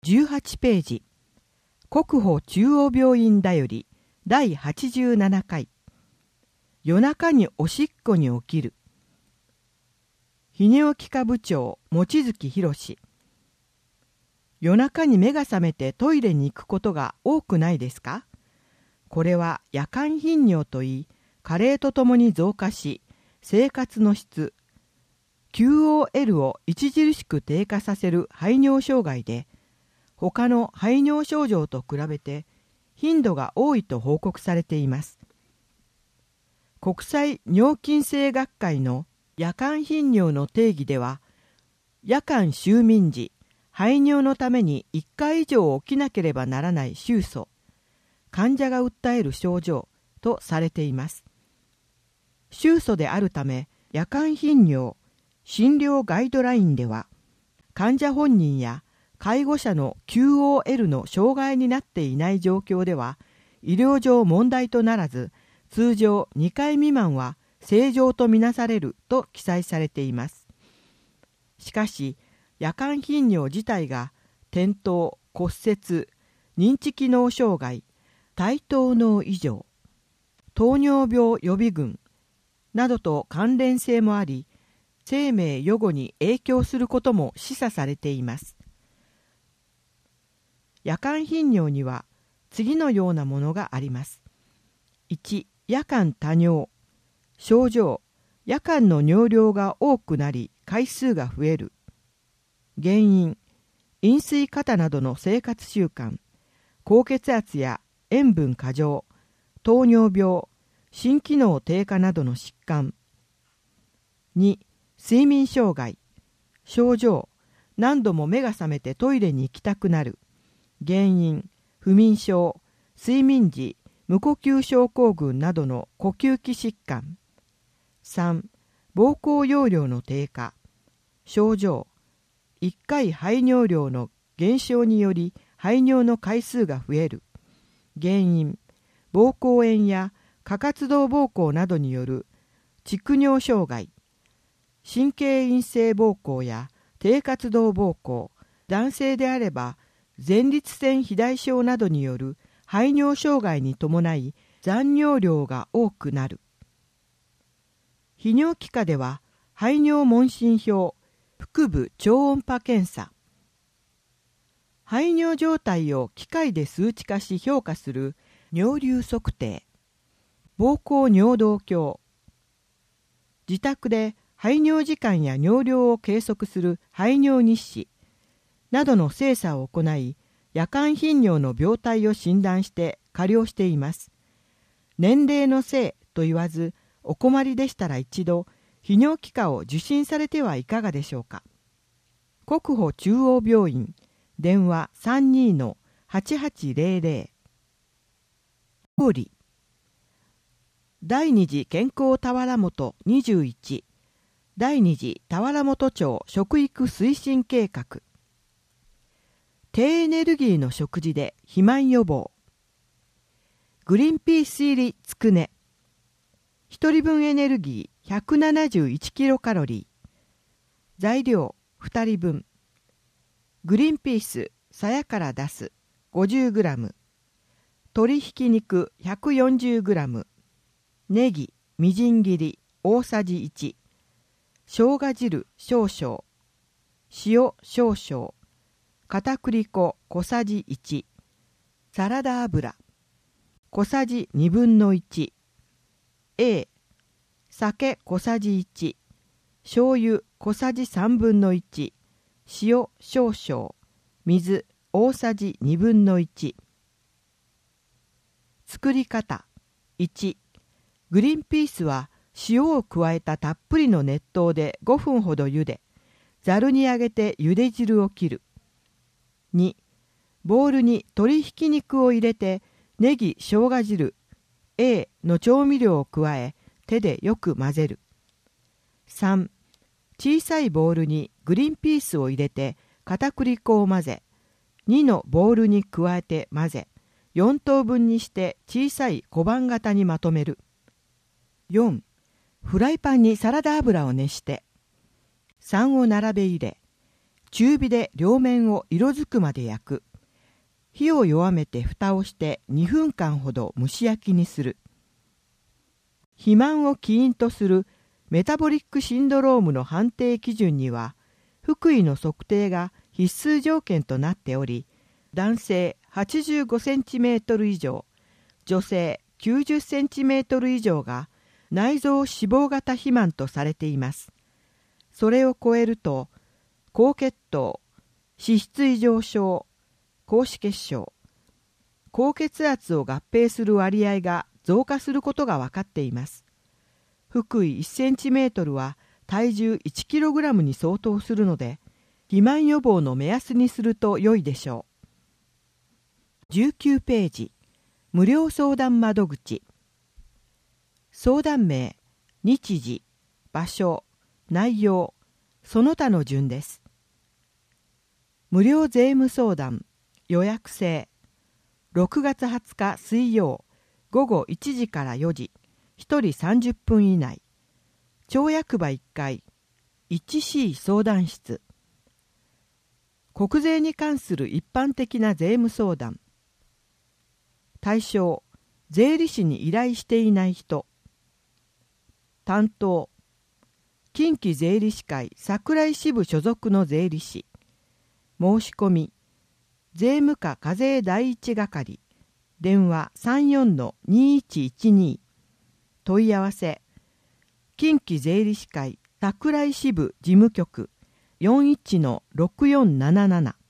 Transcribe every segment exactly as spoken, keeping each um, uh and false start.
じゅうはちページ、国保中央病院だよりだいはちじゅうななかい、夜中におしっこに起きる。泌尿器科部長望月博。夜中に目が覚めてトイレに行くことが多くないですか？これは夜間頻尿といい、加齢とともに増加し、生活の質 キューオーエル を著しく低下させる排尿障害で、他の排尿症状と比べて頻度が多いと報告されています。国際尿菌性学会の夜間頻尿の定義では、夜間就眠時、排尿のためにいっかい以上起きなければならない臭素、患者が訴える症状とされています。臭素であるため、夜間頻尿診療ガイドラインでは、患者本人や介護者の キューオーエル の障害になっていない状況では、医療上問題とならず、通常にかい未満は正常とみなされると記載されています。しかし、夜間頻尿自体が転倒、骨折、認知機能障害、対等脳異常、糖尿病予備群などと関連性もあり、生命予後に影響することも示唆されています。夜間頻尿には次のようなものがあります。いち、夜間多尿。症状、夜間の尿量が多くなり回数が増える。原因、飲水過多などの生活習慣、高血圧や塩分過剰、糖尿病、心機能低下などの疾患。に、睡眠障害。症状、何度も目が覚めてトイレに行きたくなる。原因、不眠症、睡眠時無呼吸症候群などの呼吸器疾患。さん、膀胱容量の低下。症状、いっかい排尿量の減少により排尿の回数が増える。原因、膀胱炎や過活動膀胱などによる蓄尿障害。神経陰性膀胱や低活動膀胱、男性であれば前立腺肥大症などによる排尿障害に伴い残尿量が多くなる。泌尿器科では排尿問診票、腹部超音波検査、排尿状態を機械で数値化し評価する尿流測定、膀胱尿道鏡、自宅で排尿時間や尿量を計測する排尿日誌などの精査を行い、夜間頻尿の病態を診断して加療しています。年齢のせいと言わず、お困りでしたら一度、泌尿器科を受診されてはいかがでしょうか。国保中央病院、電話 さんにーのはちはちぜろぜろ。通り。第二次健康田原本にじゅういち、第二次田原本町食育推進計画。低エネルギーの食事で肥満予防。グリーンピース入りつくね。一人分エネルギーひゃくななじゅういちキロカロリー。材料ふたりぶん。グリーンピースさやから出す ごじゅうグラム。鶏ひき肉 ひゃくよんじゅうグラム。ネギみじん切り大さじいち。生姜汁少々。塩少々。片栗粉小さじいち。サラダ油小さじにぶんのいち。A、酒小さじいち。醤油小さじさんぶんのいち。塩少々。水大さじにぶんのいち。作り方。いち、グリーンピースは塩を加えたたっぷりの熱湯でごふんほど茹で、ざるにあげて茹で汁を切る。に、ボウルに鶏ひき肉を入れてネギ生姜汁 A の調味料を加え手でよく混ぜる。さん、小さいボウルにグリーンピースを入れて片栗粉を混ぜ、にのボウルに加えて混ぜ、よんとうぶんにして小さい小判型にまとめる。よん、フライパンにサラダ油を熱して、さんを並べ入れ、 中火で両面を色づくまで焼く。火を弱めて蓋をしてにふんかんほど蒸し焼きにする。肥満を起因とするメタボリックシンドロームの判定基準には、腹囲の測定が必須条件となっており、男性はちじゅうごセンチメートル以上、女性きゅうじゅっセンチメートル以上が内臓脂肪型肥満とされています。それを超えると、高血糖、脂質異常症、高脂血症、高血圧を合併する割合が増加することが分かっています。腹囲いちセンチメートルは体重いちキログラムに相当するので、肥満予防の目安にすると良いでしょう。じゅうきゅうページ、無料相談窓口。相談名、日時、場所、内容、その他の順です。無料税務相談、予約制。ろくがつはつか水曜、ごごいちじからよじ、ひとりさんじゅっぷん以内。町役場いっかい、いちシー 相談室。国税に関する一般的な税務相談。対象、税理士に依頼していない人。担当、近畿税理士会桜井支部所属の税理士。申し込み、税務課課税第一係、電話 さんよんのにいちいちに。問い合わせ、近畿税理士会桜井支部事務局 よんいちのろくよんなななな。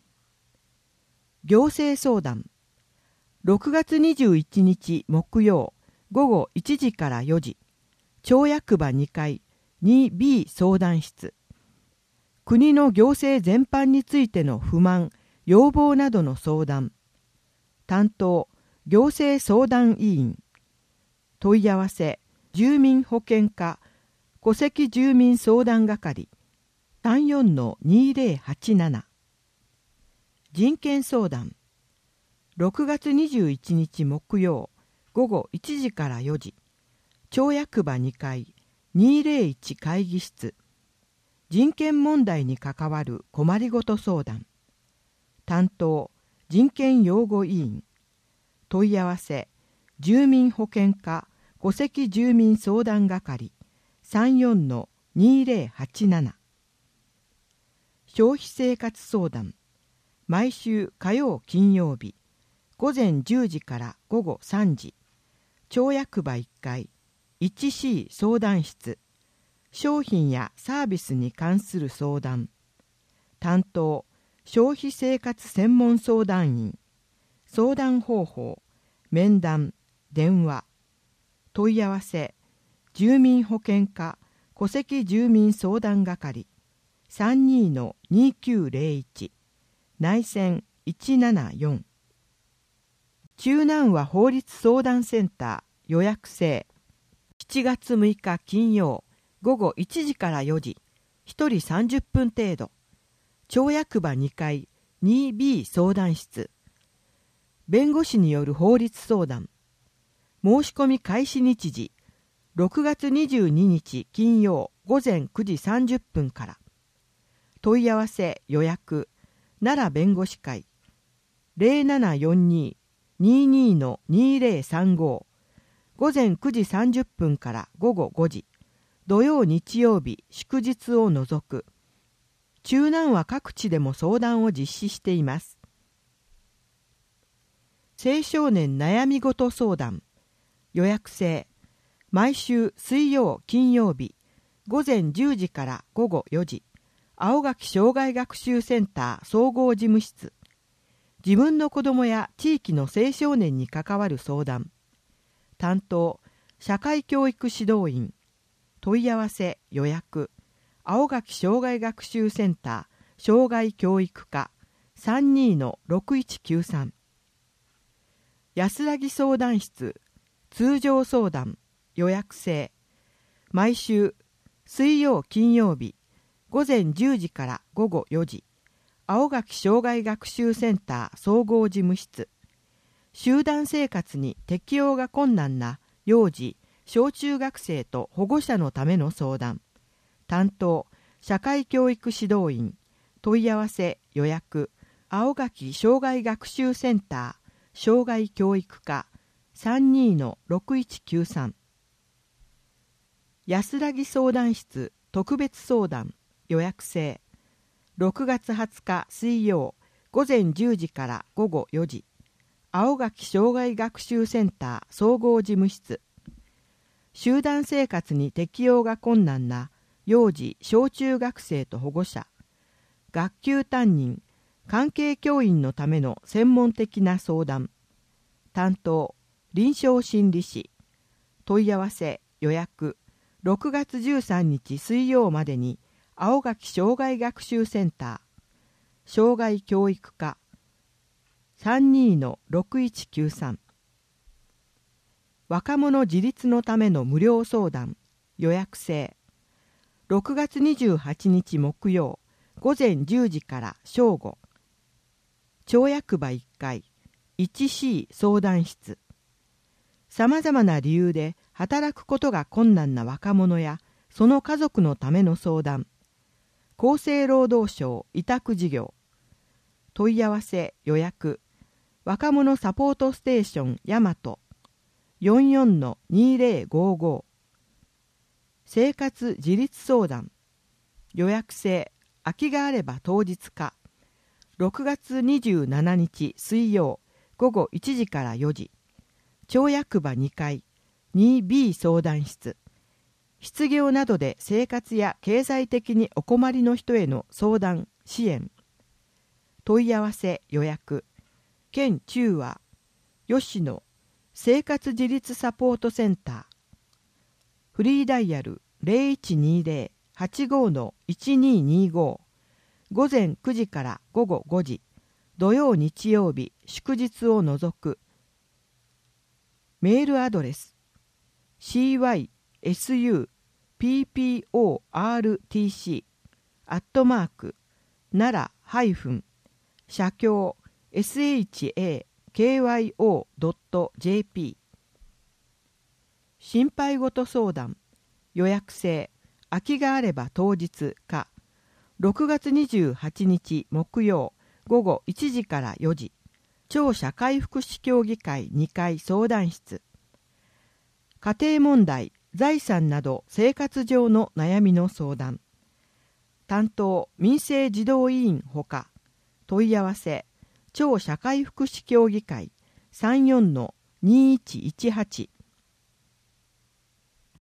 行政相談、ろくがつにじゅういちにち木曜ごごいちじからよじ、町役場にかい にビー 相談室。国の行政全般についての不満、要望などの相談。担当、行政相談委員。問い合わせ、住民保険課戸籍住民相談係 さんよんのにぜろはちなな。人権相談、ろくがつにじゅういちにち木曜ごごいちじからよじ、町役場にかいにぜろいち会議室。人権問題に関わる困りごと相談。担当、人権擁護委員。問い合わせ、住民保険課戸籍住民相談係 さんよんのにぜろはちなな。消費生活相談、毎週火曜金曜日ごぜんじゅうじからごごさんじ、町役場いっかい いちシー 相談室。商品やサービスに関する相談。担当、消費生活専門相談員。相談方法、面談、電話。問い合わせ、住民保険課戸籍住民相談係 さんにのにきゅうぜろいち、内線いちななよん。中南和法律相談センター予約制。しちがつむいか金曜ごごいちじからよじ、ひとりさんじゅっぷん程度。町役場にかい にビー 相談室。弁護士による法律相談。申し込み開始日時、ろくがつにじゅうににち金曜ごぜんくじさんじゅっぷんから。問い合わせ予約、奈良弁護士会 ゼロななよんに ににのにぜろさんご、ごぜんくじさんじゅっぷんからごごごじ。土曜日曜日祝日を除く。中南は各地でも相談を実施しています。青少年悩みごと相談予約制。毎週水曜金曜日ごぜんじゅうじからごごよじ、青垣障害学習センター総合事務室。自分の子どもや地域の青少年に関わる相談。担当、社会教育指導員。問い合わせ予約、青垣障害学習センター障害教育課 さんにのろくいちきゅうさん。安らぎ相談室通常相談予約制。毎週水曜金曜日ごぜんじゅうじからごごよじ、青垣障害学習センター総合事務室。集団生活に適応が困難な幼児小中学生と保護者のための相談。担当、社会教育指導員、 問い合わせ予約青垣障害学習センター障害教育課 さんにーのろくいちきゅうさん。 安らぎ相談室特別相談予約制ろくがつはつか水曜午前じゅうじから午後よじ、青垣障害学習センター総合事務室。集団生活に適応が困難な幼児小中学生と保護者、学級担任関係教員のための専門的な相談。担当臨床心理士。問い合わせ予約ろくがつじゅうさんにち水曜までに青垣障害学習センター障害教育課 さんにーのろくいちきゅうさん。 若者自立のための無料相談予約制ろくがつにじゅうはちにち木曜午前じゅうじから正午、町役場いっかい いちシー 相談室。さまざまな理由で働くことが困難な若者やその家族のための相談。厚生労働省委託事業。問い合わせ予約若者サポートステーション大和 よんよんのにぜろごご。生活自立相談予約制空きがあれば当日かろくがつにじゅうしちにち水曜午後いちじからよじ、町役場にかい にビー 相談室。失業などで生活や経済的にお困りの人への相談支援。問い合わせ予約県中和吉野生活自立サポートセンター。フリーダイヤル ゼロいちにゼロ はちご の いちににご。午前くじから午後ごじ、土曜日曜日祝日を除く。メールアドレス シーワイエスユーピーピーオーアールティーシー アットマーク奈良ハイフン社協 エスエイチエーケーワイオードットジェーピー。 心配事相談予約制空きがあれば当日かろくがつにじゅうはちにち木曜午後いちじからよじ、町社会福祉協議会にかい相談室。家庭問題財産など生活上の悩みの相談。担当民生児童委員ほか。問い合わせ町社会福祉協議会 さんよんのにいちいちはち。